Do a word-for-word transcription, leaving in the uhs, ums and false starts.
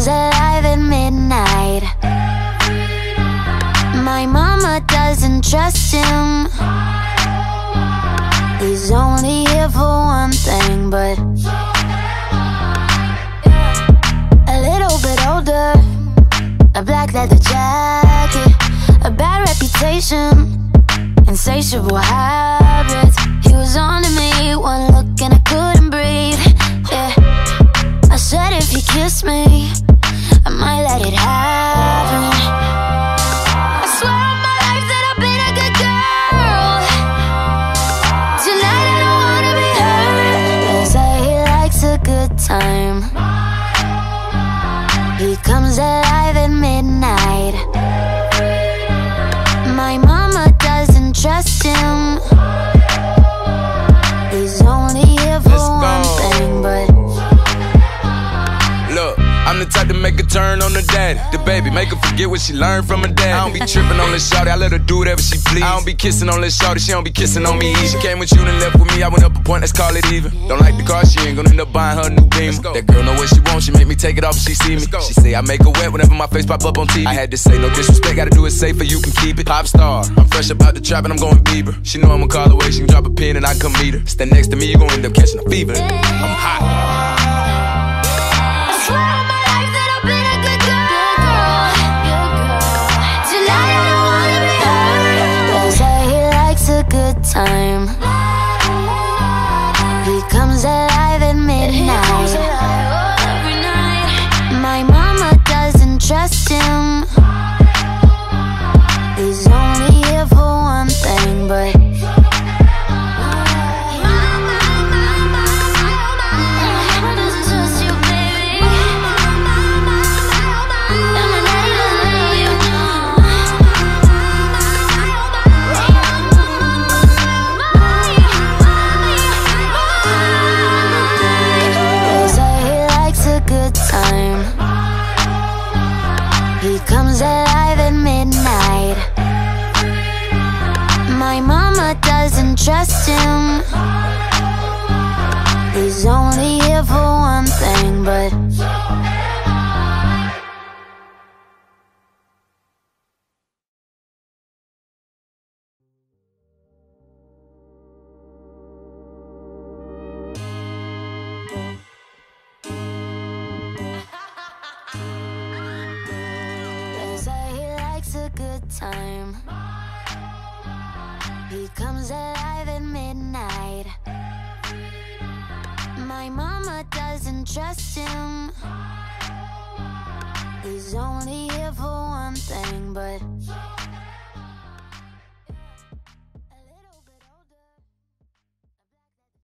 comes alive at midnight. My mama doesn't trust him. He's only here for one thing, but a little bit older, a black leather jacket, a bad reputation, insatiable habits. He was on to me, one look and I couldn't breathe. Yeah, I said if he kissed me, I might let it happen. I swear on my life that I've been a good girl. Tonight I don't wanna be hurt. They say he likes a good time. He comes alive at midnight. My mama doesn't trust him. He's only here for one thing, but look, I'm the type to make a turn on the daddy. The baby, make her forget what she learned from her dad. I don't be tripping on this shawty, I let her do whatever she please. I don't be kissing on this shawty, she don't be kissing on me. She came with you and left with me, I went up a point, let's call it even. Don't like the car, she ain't gonna end up buying her a new Beamer. That girl know what she wants, she make me take it off if she see me. She say I make her wet whenever my face pop up on T V. I had to say no disrespect, gotta do it safer, you can keep it. Pop star, I'm fresh about the trap and I'm going Bieber. She know I'ma call away, she can drop a pin and I can come meet her. Stand next to me, you gon' end up catching a fever. I'm hot. Good time. He comes alive at midnight. My mama doesn't trust him. He's only here for one thing, but he comes alive at midnight. My mama doesn't trust him. He's only here for one thing, but a good time. He comes alive at midnight. My mama doesn't trust him. He's only here for one thing, but